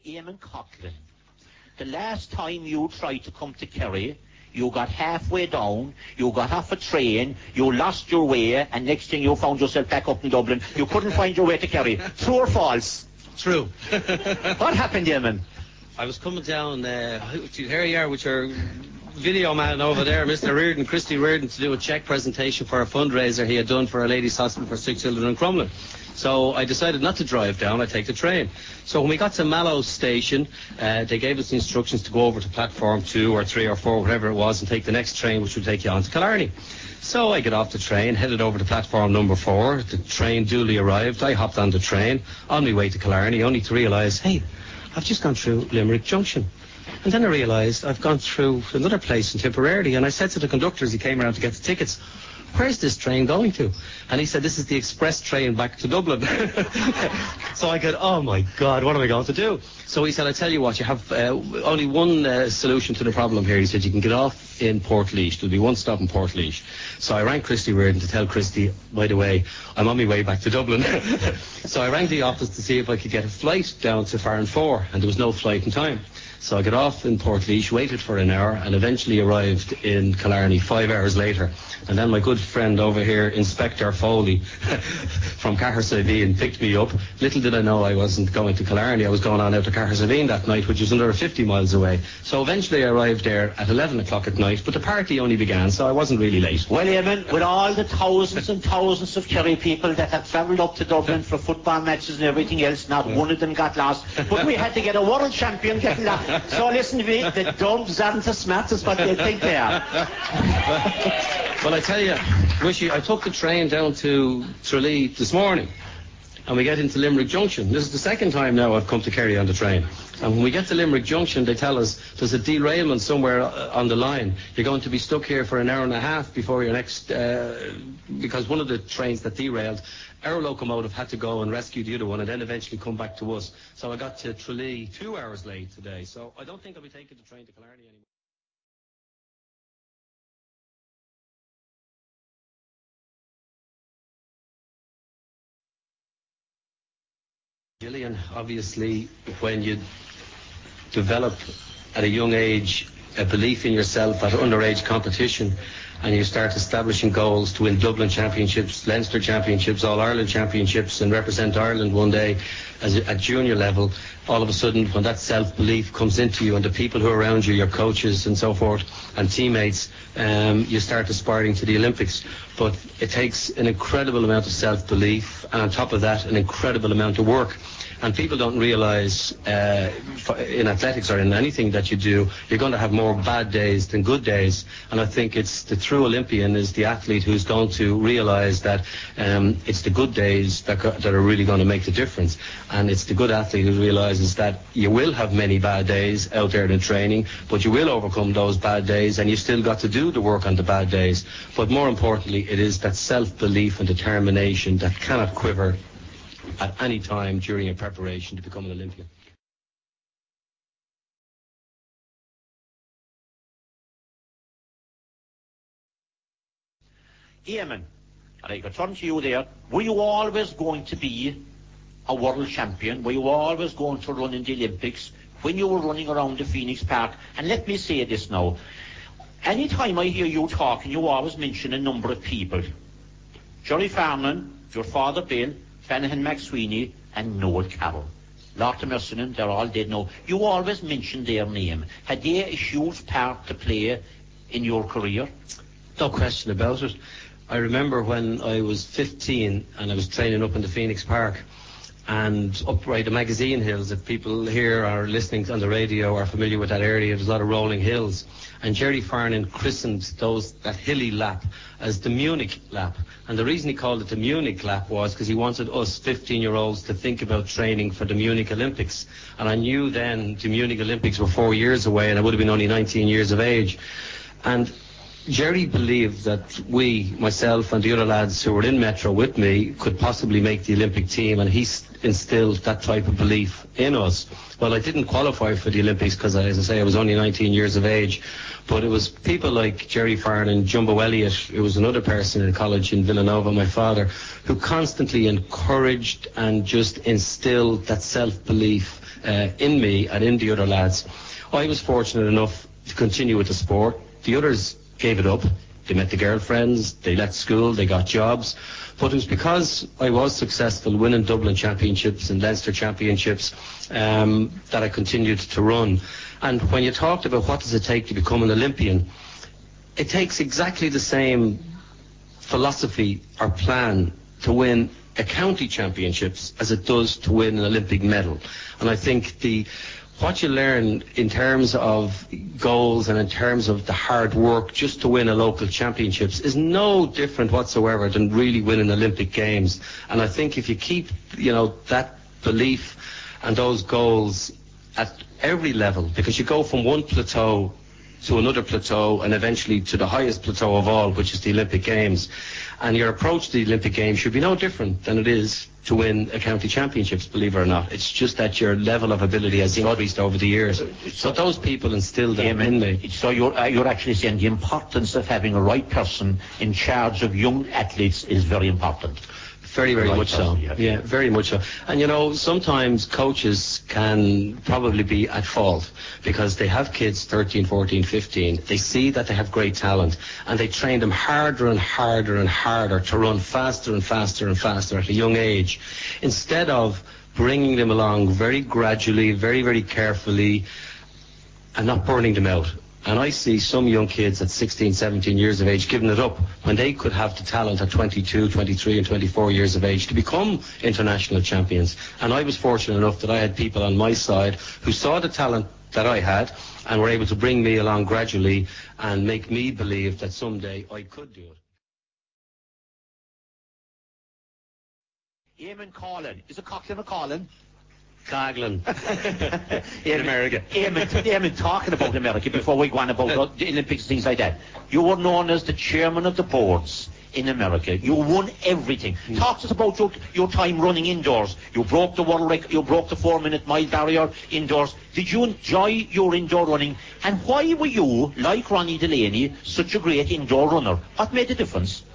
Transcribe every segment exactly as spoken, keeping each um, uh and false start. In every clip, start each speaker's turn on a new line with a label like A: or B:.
A: Eamon Coughlin, the last time you tried to come to Kerry, you got halfway down, you got off a train, you lost your way, and next thing you found yourself back up in Dublin. You couldn't find your way to Kerry. True or false?
B: True.
A: What happened, Eamon?
B: I was coming down, uh, here you are with your video man over there, Mister Reardon, Christy Reardon, to do a check presentation for a fundraiser he had done for a ladies' hospital for sick children in Crumlin. So I decided not to drive down, I'd take the train. So when we got to Mallow Station, uh, they gave us the instructions to go over to platform two or three or four, whatever it was, and take the next train, which would take you on to Killarney. So I get off the train, headed over to platform number four. The train duly arrived. I hopped on the train, on my way to Killarney, only to realise, hey, I've just gone through Limerick Junction. And then I realised I've gone through another place in Tipperary, and I said to the conductor as he came around to get the tickets, where's this train going to? And he said, this is the express train back to Dublin. So I go, oh my God, what am I going to do? So he said, I tell you what, you have uh, only one uh, solution to the problem here. He said, you can get off in Portlaoise. There'll be one stop in Portlaoise. So I rang Christy Reardon to tell Christy, by the way, I'm on my way back to Dublin. So I rang the office to see if I could get a flight down to Farranfore, and there was no flight in time. So I got off in Portlaoise, waited for an hour, and eventually arrived in Killarney five hours later. And then my good friend over here, Inspector Foley, from Cahersiveen, picked me up. Little did I know I wasn't going to Killarney. I was going on out to Cahersiveen that night, which was another fifty miles away. So eventually I arrived there at eleven o'clock at night, but the party only began, so I wasn't really late.
A: Well, Eamon, with all the thousands and thousands of Kerry people that have travelled up to Dublin for football matches and everything else, not one of them got lost. But we had to get a world champion getting lost. So listen to me, the dubs aren't as smart as what they think they are.
B: Well, I tell you, Wishy, I took the train down to Tralee this morning, and we get into Limerick Junction. This is the second time now I've come to Kerry on the train. And when we get to Limerick Junction, they tell us there's a derailment somewhere on the line. You're going to be stuck here for an hour and a half before your next, uh, because one of the trains that derailed, our locomotive had to go and rescue the other one and then eventually come back to us. So I got to Tralee two hours late today. So I don't think I'll be taking the train to Killarney anymore. Gillian, obviously, when you develop at a young age a belief in yourself at underage competition, and you start establishing goals to win Dublin championships, Leinster championships, All-Ireland championships, and represent Ireland one day as a, at junior level, all of a sudden when that self-belief comes into you and the people who are around you, your coaches and so forth, and teammates, um, you start aspiring to the Olympics. But it takes an incredible amount of self-belief, and on top of that, an incredible amount of work. And people don't realise uh, in athletics or in anything that you do, you're going to have more bad days than good days. And I think it's the true Olympian is the athlete who's going to realise that um, it's the good days that, that are really going to make the difference. And it's the good athlete who realises that you will have many bad days out there in training, but you will overcome those bad days, and you still got to do the work on the bad days. But more importantly, it is that self-belief and determination that cannot quiver at any time during your preparation to become an Olympian.
A: Eamon, and I could turn to you there, were you always going to be a world champion? Were you always going to run in the Olympics when you were running around the Phoenix Park? And let me say this now, any time I hear you talking, you always mention a number of people. Jerry Farnan, your father Bill, Fanahan McSweeney, and Noel Carroll. Lorta Mercinan, they're all dead now. You always mention their name. Had they a huge part to play in your career?
B: No question about it. I remember when I was fifteen and I was training up in the Phoenix Park, and up right the Magazine Hills, if people here are listening on the radio are familiar with that area, there's a lot of rolling hills. And Jerry Farnan christened those that hilly lap as the Munich lap. And the reason he called it the Munich lap was because he wanted us fifteen-year-olds to think about training for the Munich Olympics. And I knew then the Munich Olympics were four years away, and I would have been only nineteen years of age. And Jerry believed that we, myself and the other lads who were in Metro with me, could possibly make the Olympic team, and he s- instilled that type of belief in us. Well, I didn't qualify for the Olympics because, as I say, I was only nineteen years of age, but it was people like Jerry Farn and Jumbo Elliott, who was another person in college in Villanova, my father, who constantly encouraged and just instilled that self-belief uh, in me and in the other lads. I was fortunate enough to continue with the sport. The others gave it up. They met the girlfriends, they left school, they got jobs. But it was because I was successful winning Dublin championships and Leinster championships um, that I continued to run. And when you talked about what does it take to become an Olympian, it takes exactly the same philosophy or plan to win a county championships as it does to win an Olympic medal. And I think the what you learn in terms of goals and in terms of the hard work just to win a local championships is no different whatsoever than really winning Olympic games. And I think if you keep, you know, that belief and those goals at every level, because you go from one plateau to another plateau and eventually to the highest plateau of all, which is the Olympic Games, and your approach to the Olympic Games should be no different than it is to win a county championships, believe it or not. It's just that your level of ability has increased over the years. So those people instilled that in me.
A: So you're, uh, you're actually saying the importance of having a right person in charge of young athletes is very important.
B: Very, very
A: right
B: much so.
A: Yeah.
B: yeah, very much so. And you know, sometimes coaches can probably be at fault because they have kids thirteen, fourteen, fifteen. They see that they have great talent and they train them harder and harder and harder to run faster and faster and faster at a young age, instead of bringing them along very gradually, very, very carefully, and not burning them out. And I see some young kids at sixteen, seventeen years of age giving it up when they could have the talent at twenty-two, twenty-three and twenty-four years of age to become international champions. And I was fortunate enough that I had people on my side who saw the talent that I had and were able to bring me along gradually and make me believe that someday I could do it.
A: Eamon Collin. Is it Coughlin or Collin?
B: Coughlin. In America.
A: Eamon, Eamon, talking about America before we go on about the Olympics and things like that. You were known as the chairman of the boards in America. You won everything. Mm. Talk to us about your, your time running indoors. You broke the world record. You broke the four-minute mile barrier indoors. Did you enjoy your indoor running? And why were you, like Ronnie Delaney, such a great indoor runner? What made the difference?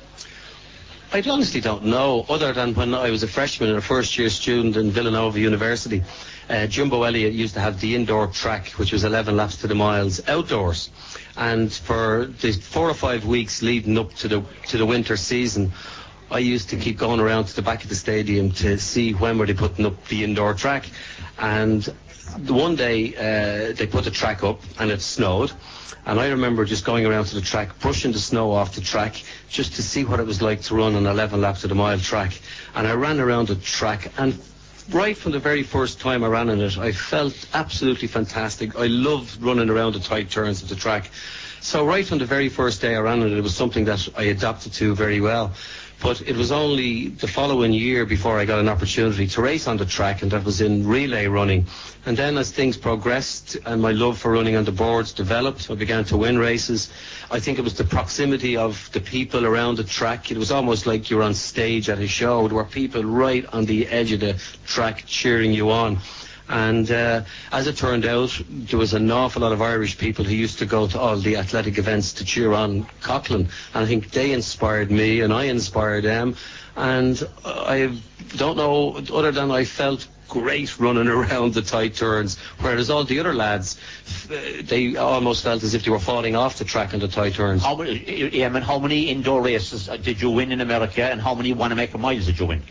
B: I honestly don't know, other than when I was a freshman and a first-year student in Villanova University. Uh, Jumbo Elliott used to have the indoor track, which was eleven laps to the miles, outdoors. And for the four or five weeks leading up to the to the winter season, I used to keep going around to the back of the stadium to see when were they putting up the indoor track. And the one day uh, they put the track up and it snowed. And I remember just going around to the track, brushing the snow off the track, just to see what it was like to run an eleven laps of the mile track. And I ran around the track, and right from the very first time I ran on it, I felt absolutely fantastic. I loved running around the tight turns of the track. So right from the very first day I ran on it, it was something that I adapted to very well. But it was only the following year before I got an opportunity to race on the track, and that was in relay running. And then as things progressed and my love for running on the boards developed, I began to win races. I think it was the proximity of the people around the track. It was almost like you were on stage at a show. There were people right on the edge of the track cheering you on. And uh, as it turned out, there was an awful lot of Irish people who used to go to all the athletic events to cheer on Coughlin. And I think they inspired me and I inspired them. And I don't know, other than I felt great running around the tight turns, whereas all the other lads, they almost felt as if they were falling off the track on the tight turns.
A: How many, Eamon, how many indoor races did you win in America, and how many Wanamaker miles did you win?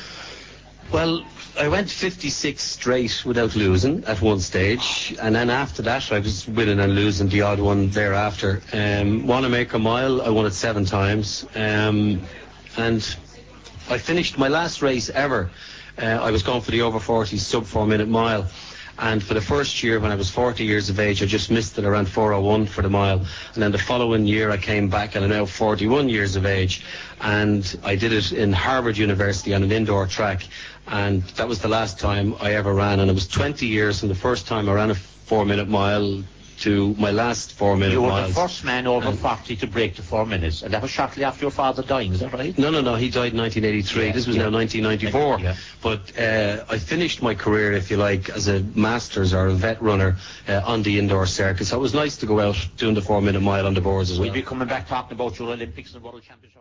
B: Well, I went fifty-six straight without losing at one stage, and then after that I was winning and losing the odd one thereafter. Um, Wanamaker Mile, I won it seven times, um, and I finished my last race ever. Uh, I was going for the over forty sub four minute mile, and for the first year when I was forty years of age, I just missed it around four oh one for the mile. And then the following year I came back and I'm now forty-one years of age, and I did it in Harvard University on an indoor track, and that was the last time I ever ran. And it was twenty years from the first time I ran a four minute mile to my last four-minute
A: You were
B: miles.
A: the first man over forty to break the four minutes, and that was shortly after your father dying, is that right?
B: No, no, no, he died in nineteen eighty-three.
A: Yeah,
B: this was
A: yeah.
B: now nineteen ninety-four.
A: Yeah.
B: But uh, I finished my career, if you like, as a masters or a vet runner uh, on the indoor circuit. So it was nice to go out doing the four-minute mile on the boards as well.
A: We'll be coming back talking about your Olympics and World Championship.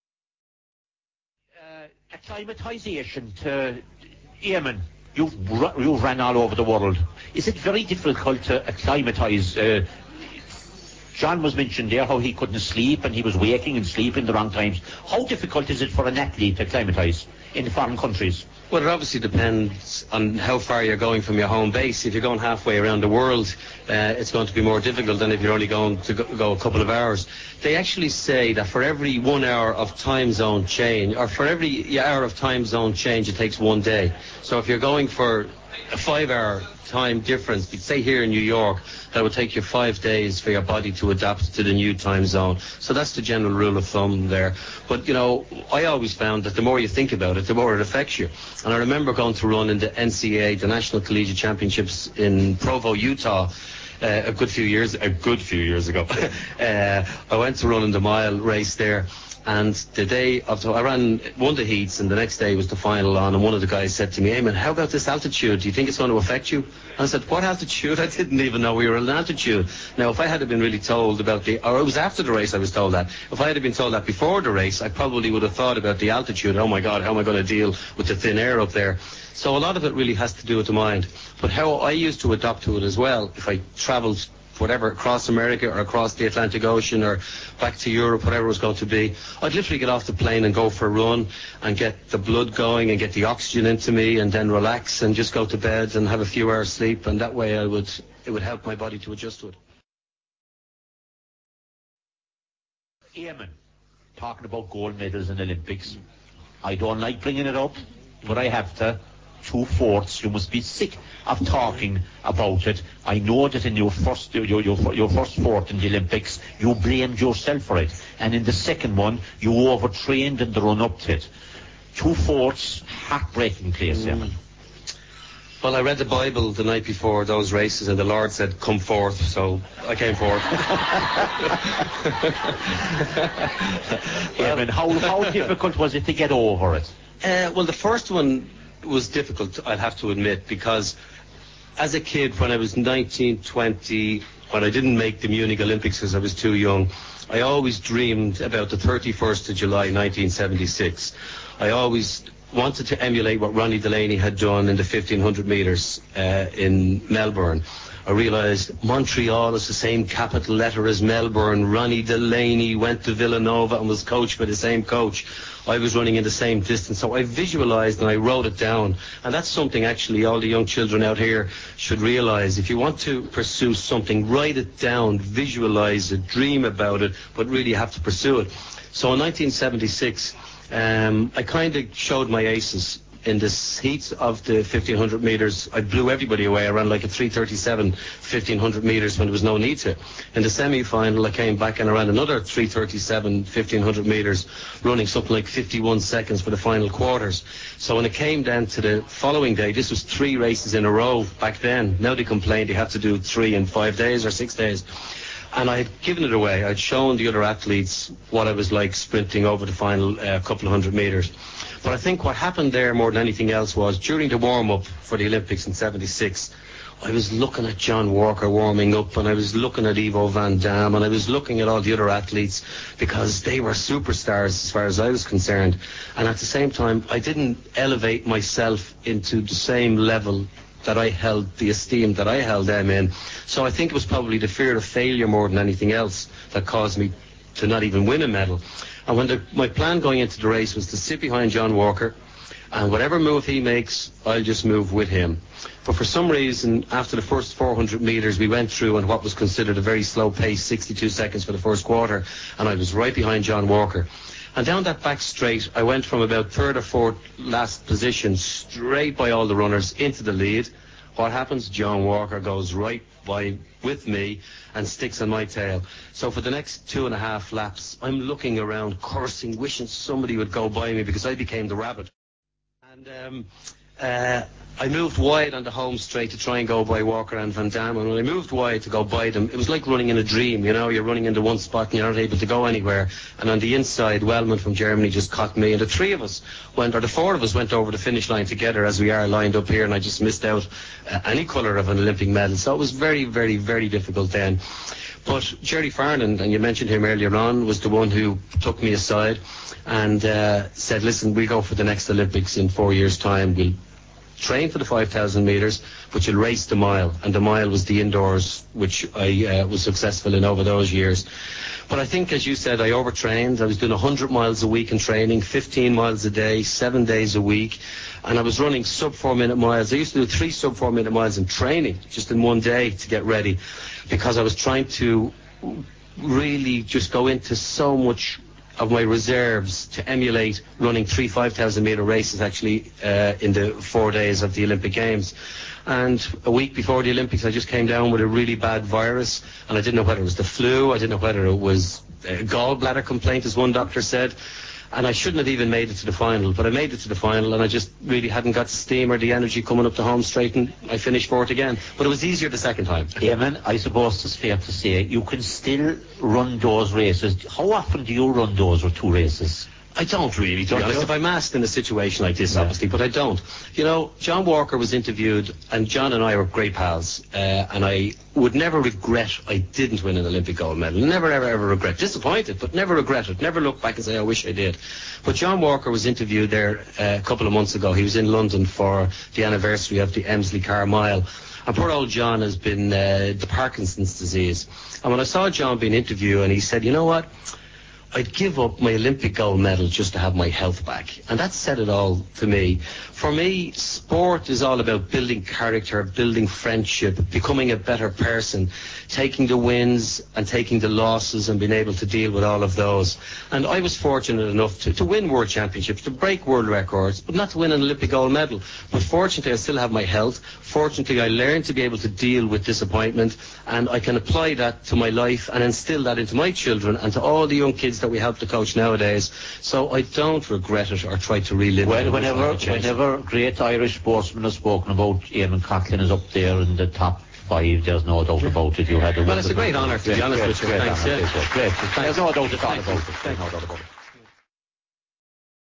A: Uh, acclimatisation to Eamon. You've, you've ran all over the world. Is it very difficult to acclimatise? Uh, John was mentioned there how he couldn't sleep and he was waking and sleeping the wrong times. How difficult is it for an athlete to acclimatise in foreign countries?
B: Well, it obviously depends on how far you're going from your home base. If you're going halfway around the world, uh, it's going to be more difficult than if you're only going to go, go a couple of hours. They actually say that for every one hour of time zone change, or for every hour of time zone change, it takes one day. So if you're going for a five-hour time difference, say here in New York, that would take you five days for your body to adapt to the new time zone. So that's the general rule of thumb there. But, you know, I always found that the more you think about it, the more it affects you. And I remember going to run in the N C A A, the National Collegiate Championships in Provo, Utah, uh, a good few years, a good few years ago. uh, I went to run in the mile race there. And the day of the, I ran one of the heats, and the next day was the final on, and one of the guys said to me, "Eamon, how about this altitude? Do you think it's going to affect you?" And I said, "What altitude? I didn't even know we were in altitude." Now, if I had been really told about the, or it was after the race I was told that, if I had been told that before the race, I probably would have thought about the altitude. Oh my God, how am I going to deal with the thin air up there? So a lot of it really has to do with the mind. But how I used to adapt to it as well, if I travelled whatever, across America or across the Atlantic Ocean or back to Europe, whatever it was going to be, I'd literally get off the plane and go for a run and get the blood going and get the oxygen into me and then relax and just go to bed and have a few hours sleep, and that way I would it would help my body to adjust to it.
A: Eamon, talking about gold medals in the Olympics, I don't like bringing it up, but I have to. Two fourths. You must be sick of talking about it. I know that in your first your, your your first fourth in the Olympics, you blamed yourself for it, and in the second one, you overtrained in the run up to it. Two fourths, heartbreaking place, mm.
B: Well, I read the Bible the night before those races, and the Lord said, "Come forth," so I came forth.
A: Yeah, I mean, how how difficult was it to get over it?
B: Uh, well, the first one was difficult, I'd have to admit, because as a kid, when I was nineteen, twenty, when I didn't make the Munich Olympics because I was too young, I always dreamed about the thirty-first of July nineteen seventy-six. I always wanted to emulate what Ronnie Delaney had done in the fifteen hundred metres uh, in Melbourne. I realised Montreal is the same capital letter as Melbourne. Ronnie Delaney went to Villanova and was coached by the same coach. I was running in the same distance. So I visualised and I wrote it down. And that's something actually all the young children out here should realise. If you want to pursue something, write it down, visualise it, dream about it, but really have to pursue it. So in nineteen seventy-six, um, I kind of showed my aces. In the heats of the fifteen hundred metres, I blew everybody away. I ran like a three thirty-seven fifteen hundred metres when there was no need to. In the semi-final, I came back and I ran another three thirty-seven fifteen hundred metres, running something like fifty-one seconds for the final quarters. So when it came down to the following day, this was three races in a row back then. Now they complain they have to do three in five days or six days. And I had given it away. I'd shown the other athletes what I was like sprinting over the final uh, couple of hundred metres. But I think what happened there more than anything else was during the warm-up for the Olympics in seventy-six, I was looking at John Walker warming up, and I was looking at Ivo Van Dam, and I was looking at all the other athletes because they were superstars as far as I was concerned. And at the same time, I didn't elevate myself into the same level that I held, the esteem that I held them in. So I think it was probably the fear of failure more than anything else that caused me to not even win a medal. And when the, my plan going into the race was to sit behind John Walker, and whatever move he makes, I'll just move with him. But for some reason, after the first four hundred metres, we went through on what was considered a very slow pace, sixty-two seconds for the first quarter, and I was right behind John Walker. And down that back straight, I went from about third or fourth last position, straight by all the runners, into the lead. What happens? John Walker goes right by with me and sticks on my tail. So for the next two and a half laps, I'm looking around, cursing, wishing somebody would go by me because I became the rabbit. And um, uh, I moved wide on the home straight to try and go by Walker and Van Damme, and when I moved wide to go by them, it was like running in a dream. You know, you're running into one spot and you're not able to go anywhere. And on the inside, Wellman from Germany just caught me, and the three of us went, or the four of us went over the finish line together as we are lined up here, and I just missed out uh, any colour of an Olympic medal. So it was very, very, very difficult then. But Jerry Farnan, and you mentioned him earlier on, was the one who took me aside and uh, said, listen, we'll go for the next Olympics in four years' time. We'll train for the five thousand metres, but you'll race the mile. And the mile was the indoors, which I uh, was successful in over those years. But I think, as you said, I overtrained. I was doing one hundred miles a week in training, fifteen miles a day, seven days a week. And I was running sub four minute miles. I used to do three sub four minute miles in training, just in one day to get ready, because I was trying to really just go into so much of my reserves to emulate running three five thousand metre races actually uh, in the four days of the Olympic Games. And a week before the Olympics I just came down with a really bad virus, and I didn't know whether it was the flu, I didn't know whether it was a gallbladder complaint, as one doctor said, and I shouldn't have even made it to the final, but I made it to the final, and I just really hadn't got the steam or the energy coming up the home straight, and I finished fourth again. But it was easier the second time.
A: Eamon, I suppose it's fair to say you can still run those races. How often do you run those or two races?
B: I don't really, to be honest. If I'm asked in a situation like this,
A: yeah.
B: obviously, but I don't. You know, John Walker was interviewed, and John and I were great pals, uh, and I would never regret I didn't win an Olympic gold medal. Never, ever, ever regret. Disappointed, but never regret it. Never look back and say, I wish I did. But John Walker was interviewed there uh, a couple of months ago. He was in London for the anniversary of the Emsley Car Mile. And poor old John has been uh, the Parkinson's disease. And when I saw John being interviewed, and he said, you know what? I'd give up my Olympic gold medal just to have my health back. And that said it all to me. For me, sport is all about building character, building friendship, becoming a better person, taking the wins and taking the losses and being able to deal with all of those. And I was fortunate enough to, to win world championships, to break world records, but not to win an Olympic gold medal. But fortunately, I still have my health. Fortunately, I learned to be able to deal with disappointment, and I can apply that to my life and instill that into my children and to all the young kids that we help to coach nowadays. So I don't regret it or try to relive
A: well,
B: it.
A: Whenever, whenever great Irish sportsmen have spoken about Eamon Coughlin is up there in the top five, there's no doubt about it. You had a
B: well, it's a great honour, to be honest with you.
A: Great
B: Thanks,
A: honour.
B: yeah.
A: Great. There's no doubt at all about it. There's no doubt about it.